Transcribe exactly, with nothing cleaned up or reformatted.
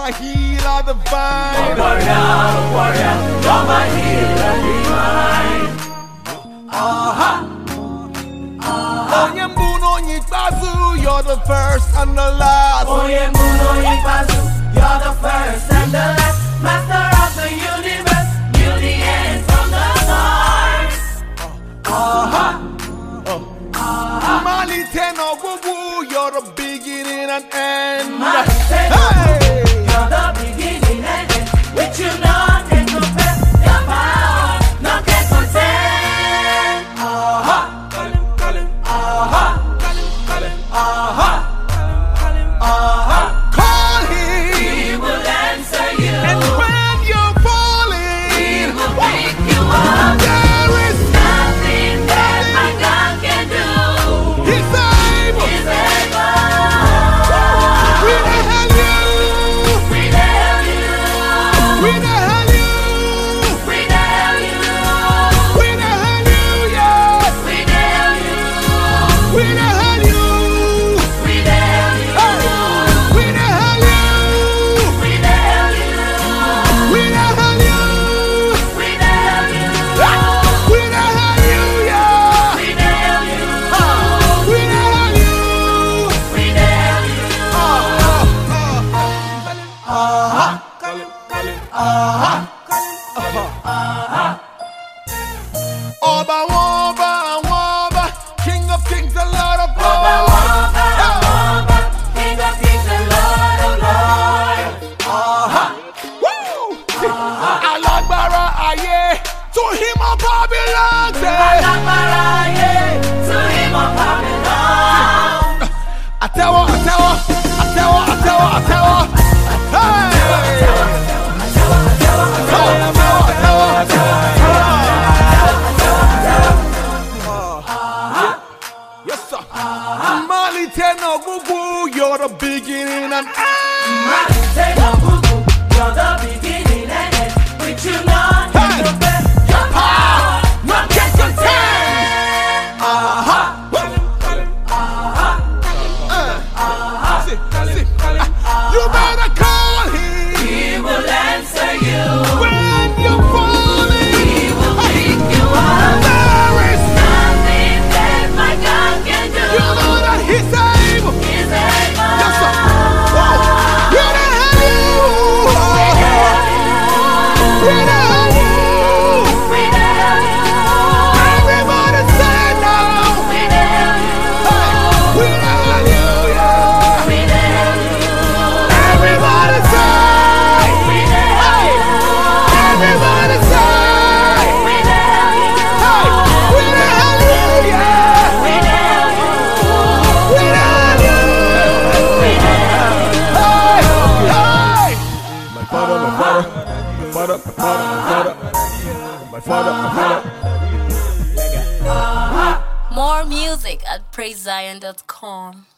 my healer divine. Warrior, warrior, you're my healer divine. Aha, aha. Oyembuno Nyikbazu, you're the first and the last. Oyembuno Nyikbazu, you're the first and the last. Master of the universe, knew the end from the start. Aha, aha. Maliteno Gugu, you're the beginning and end. Maliteno hey! You're the beginning and end. With you none can compare. Your power, none can contend. Aha, aha, aha, aha. Call him, He will answer you. and when you're falling, He will pick you up. there is Nothing that my God can do. He's able. He's able. We the hell you, We the hell you. we the hell you, We the hell you. we the hell you, yeah. We the hell you. We the hell you, We the hell you. we the hell you, We the hell you. we the hell you, We the hell you. we the hell you, yeah. We the hell you. We the hell you. We the hell you. Oba Wamba, Wamba, King of Kings, the Lord of Oba, Lords. Oba, Oba, King of Kings and Lord of Lords. Woo! Alagbara aye, to him all power belongs. eh. Alágbára ayé, to him all power belongs. Atewo, atewo, atewo, atewo, atewo. Hey! Atewo, atewo, atewo. Yes, sir. Maliteno Gugu, you're the beginning and end. Say no cuckoo, you're the beginning and end. With you none can Hey! compare. Your power, none can contend. Aha. See, see. You better call him He will answer you. when you're falling. He will pick you up. There is Nothing that my God can do. you know that he's able. He's able. Yes, sir. Whoa. We the hell you. We the hell you. We the hell you. Everybody say now. We the hell you. We the hell you, yeah. We the hell you. Everybody say. We the hell you. Everybody say. We the hell you. Hey, we the hell you, yeah. We the hell you. We the hell you. We the hell you. Hey, hey. My father, my father, my father, my father, my father, my father, my father. More music at praise zion dot com.